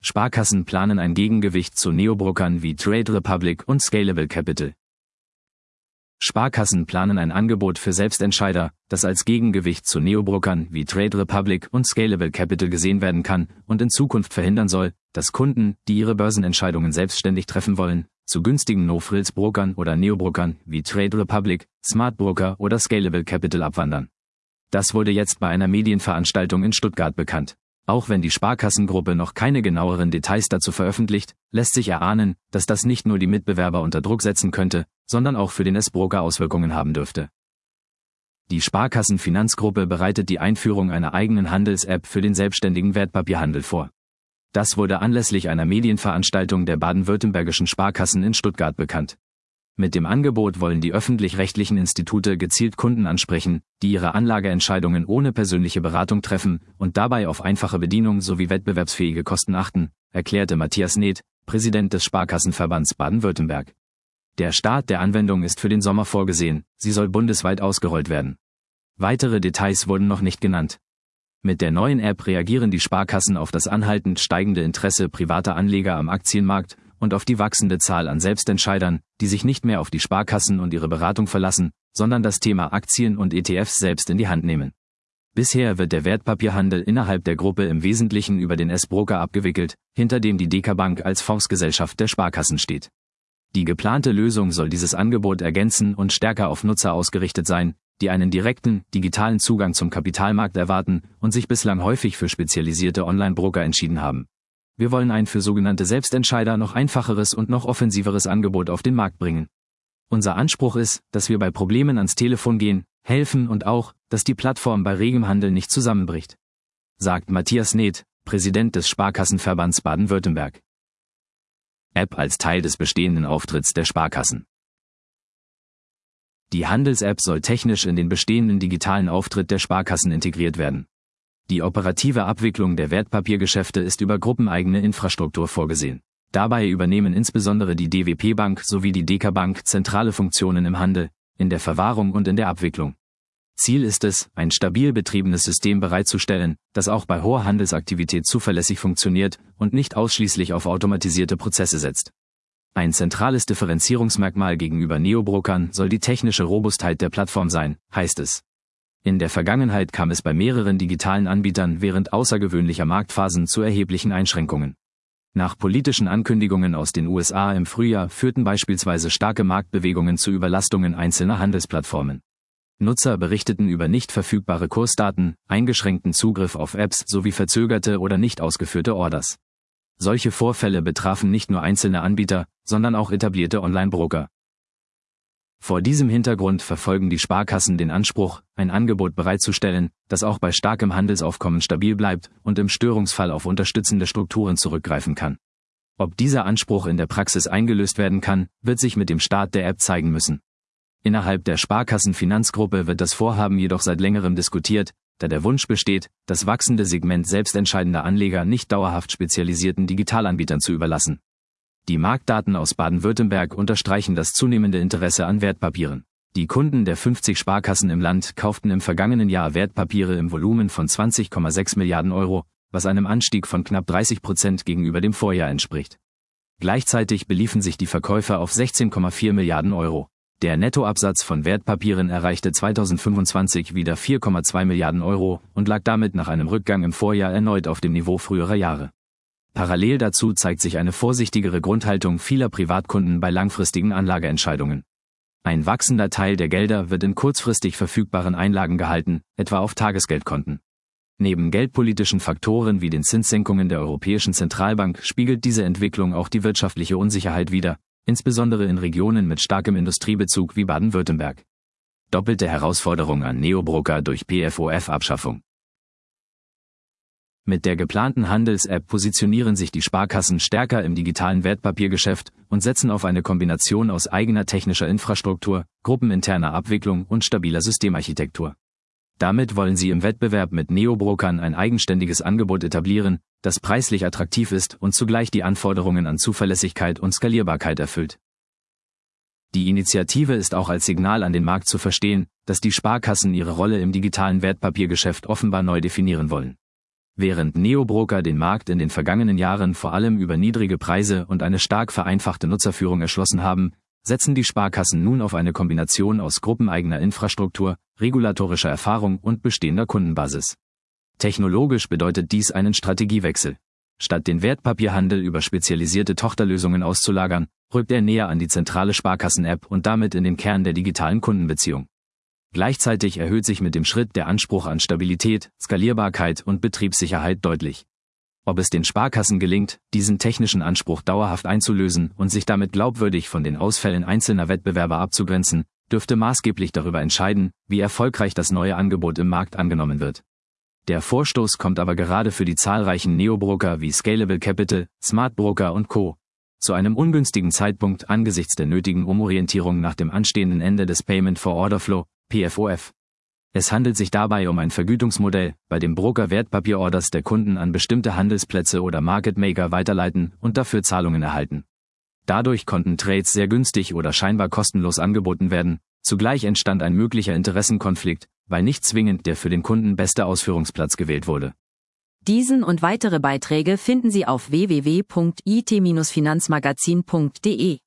Sparkassen planen ein Gegengewicht zu Neobrokern wie Trade Republic und Scalable Capital. Sparkassen planen ein Angebot für Selbstentscheider, das als Gegengewicht zu Neobrokern wie Trade Republic und Scalable Capital gesehen werden kann und in Zukunft verhindern soll, dass Kunden, die ihre Börsenentscheidungen selbstständig treffen wollen, zu günstigen No-Frills-Brokern oder Neobrokern wie Trade Republic, Smart Broker oder Scalable Capital abwandern. Das wurde jetzt bei einer Medienveranstaltung in Stuttgart bekannt. Auch wenn die Sparkassengruppe noch keine genaueren Details dazu veröffentlicht, lässt sich erahnen, dass das nicht nur die Mitbewerber unter Druck setzen könnte, sondern auch für den S-Broker Auswirkungen haben dürfte. Die Sparkassenfinanzgruppe bereitet die Einführung einer eigenen Handels-App für den selbstständigen Wertpapierhandel vor. Das wurde anlässlich einer Medienveranstaltung der baden-württembergischen Sparkassen in Stuttgart bekannt. Mit dem Angebot wollen die öffentlich-rechtlichen Institute gezielt Kunden ansprechen, die ihre Anlageentscheidungen ohne persönliche Beratung treffen und dabei auf einfache Bedienung sowie wettbewerbsfähige Kosten achten, erklärte Matthias Neth, Präsident des Sparkassenverbands Baden-Württemberg. Der Start der Anwendung ist für den Sommer vorgesehen, sie soll bundesweit ausgerollt werden. Weitere Details wurden noch nicht genannt. Mit der neuen App reagieren die Sparkassen auf das anhaltend steigende Interesse privater Anleger am Aktienmarkt und auf die wachsende Zahl an Selbstentscheidern, die sich nicht mehr auf die Sparkassen und ihre Beratung verlassen, sondern das Thema Aktien und ETFs selbst in die Hand nehmen. Bisher wird der Wertpapierhandel innerhalb der Gruppe im Wesentlichen über den S-Broker abgewickelt, hinter dem die DK Bank als Fondsgesellschaft der Sparkassen steht. Die geplante Lösung soll dieses Angebot ergänzen und stärker auf Nutzer ausgerichtet sein, die einen direkten, digitalen Zugang zum Kapitalmarkt erwarten und sich bislang häufig für spezialisierte Online-Broker entschieden haben. Wir wollen ein für sogenannte Selbstentscheider noch einfacheres und noch offensiveres Angebot auf den Markt bringen. Unser Anspruch ist, dass wir bei Problemen ans Telefon gehen, helfen und auch, dass die Plattform bei regem Handel nicht zusammenbricht. Sagt Matthias Neth, Präsident des Sparkassenverbands Baden-Württemberg. App als Teil des bestehenden Auftritts der Sparkassen. Die Handels-App soll technisch in den bestehenden digitalen Auftritt der Sparkassen integriert werden. Die operative Abwicklung der Wertpapiergeschäfte ist über gruppeneigene Infrastruktur vorgesehen. Dabei übernehmen insbesondere die DWP Bank sowie die DK Bank zentrale Funktionen im Handel, in der Verwahrung und in der Abwicklung. Ziel ist es, ein stabil betriebenes System bereitzustellen, das auch bei hoher Handelsaktivität zuverlässig funktioniert und nicht ausschließlich auf automatisierte Prozesse setzt. Ein zentrales Differenzierungsmerkmal gegenüber Neobrokern soll die technische Robustheit der Plattform sein, heißt es. In der Vergangenheit kam es bei mehreren digitalen Anbietern während außergewöhnlicher Marktphasen zu erheblichen Einschränkungen. Nach politischen Ankündigungen aus den USA im Frühjahr führten beispielsweise starke Marktbewegungen zu Überlastungen einzelner Handelsplattformen. Nutzer berichteten über nicht verfügbare Kursdaten, eingeschränkten Zugriff auf Apps sowie verzögerte oder nicht ausgeführte Orders. Solche Vorfälle betrafen nicht nur einzelne Anbieter, sondern auch etablierte Online-Broker. Vor diesem Hintergrund verfolgen die Sparkassen den Anspruch, ein Angebot bereitzustellen, das auch bei starkem Handelsaufkommen stabil bleibt und im Störungsfall auf unterstützende Strukturen zurückgreifen kann. Ob dieser Anspruch in der Praxis eingelöst werden kann, wird sich mit dem Start der App zeigen müssen. Innerhalb der Sparkassenfinanzgruppe wird das Vorhaben jedoch seit längerem diskutiert, da der Wunsch besteht, das wachsende Segment selbstentscheidender Anleger nicht dauerhaft spezialisierten Digitalanbietern zu überlassen. Die Marktdaten aus Baden-Württemberg unterstreichen das zunehmende Interesse an Wertpapieren. Die Kunden der 50 Sparkassen im Land kauften im vergangenen Jahr Wertpapiere im Volumen von 20,6 Milliarden Euro, was einem Anstieg von knapp 30% gegenüber dem Vorjahr entspricht. Gleichzeitig beliefen sich die Verkäufe auf 16,4 Milliarden Euro. Der Nettoabsatz von Wertpapieren erreichte 2025 wieder 4,2 Milliarden Euro und lag damit nach einem Rückgang im Vorjahr erneut auf dem Niveau früherer Jahre. Parallel dazu zeigt sich eine vorsichtigere Grundhaltung vieler Privatkunden bei langfristigen Anlageentscheidungen. Ein wachsender Teil der Gelder wird in kurzfristig verfügbaren Einlagen gehalten, etwa auf Tagesgeldkonten. Neben geldpolitischen Faktoren wie den Zinssenkungen der Europäischen Zentralbank spiegelt diese Entwicklung auch die wirtschaftliche Unsicherheit wider, insbesondere in Regionen mit starkem Industriebezug wie Baden-Württemberg. Doppelte Herausforderung an Neobroker durch PFOF-Abschaffung. Mit der geplanten Handels-App positionieren sich die Sparkassen stärker im digitalen Wertpapiergeschäft und setzen auf eine Kombination aus eigener technischer Infrastruktur, gruppeninterner Abwicklung und stabiler Systemarchitektur. Damit wollen sie im Wettbewerb mit Neobrokern ein eigenständiges Angebot etablieren, das preislich attraktiv ist und zugleich die Anforderungen an Zuverlässigkeit und Skalierbarkeit erfüllt. Die Initiative ist auch als Signal an den Markt zu verstehen, dass die Sparkassen ihre Rolle im digitalen Wertpapiergeschäft offenbar neu definieren wollen. Während Neobroker den Markt in den vergangenen Jahren vor allem über niedrige Preise und eine stark vereinfachte Nutzerführung erschlossen haben, setzen die Sparkassen nun auf eine Kombination aus gruppeneigener Infrastruktur, regulatorischer Erfahrung und bestehender Kundenbasis. Technologisch bedeutet dies einen Strategiewechsel. Statt den Wertpapierhandel über spezialisierte Tochterlösungen auszulagern, rückt er näher an die zentrale Sparkassen-App und damit in den Kern der digitalen Kundenbeziehung. Gleichzeitig erhöht sich mit dem Schritt der Anspruch an Stabilität, Skalierbarkeit und Betriebssicherheit deutlich. Ob es den Sparkassen gelingt, diesen technischen Anspruch dauerhaft einzulösen und sich damit glaubwürdig von den Ausfällen einzelner Wettbewerber abzugrenzen, dürfte maßgeblich darüber entscheiden, wie erfolgreich das neue Angebot im Markt angenommen wird. Der Vorstoß kommt aber gerade für die zahlreichen Neobroker wie Scalable Capital, Smart Broker und Co. zu einem ungünstigen Zeitpunkt angesichts der nötigen Umorientierung nach dem anstehenden Ende des Payment for Order Flow, PFOF. Es handelt sich dabei um ein Vergütungsmodell, bei dem Broker Wertpapierorders der Kunden an bestimmte Handelsplätze oder Market Maker weiterleiten und dafür Zahlungen erhalten. Dadurch konnten Trades sehr günstig oder scheinbar kostenlos angeboten werden, zugleich entstand ein möglicher Interessenkonflikt, weil nicht zwingend der für den Kunden beste Ausführungsplatz gewählt wurde. Diesen und weitere Beiträge finden Sie auf www.it-finanzmagazin.de.